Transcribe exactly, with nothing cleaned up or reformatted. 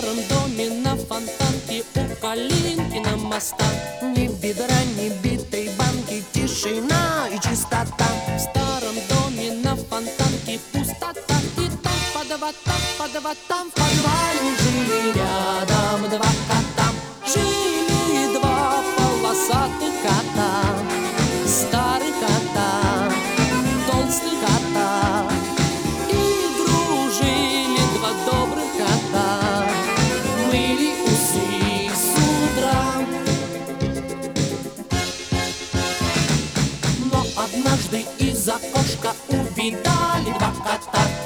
старом доме на Фонтанке у Калинкина моста Ни бедра, ни битой банки, тишина и чистота. в старом доме на Фонтанке пустота. И там подава, там подава, там В подвале жили рядом два кота. жили два полосатых кота. Старый кота, толстый кота. И дружили два добрых кота. Мыли усы с утра. Но однажды из окошка увидали два кота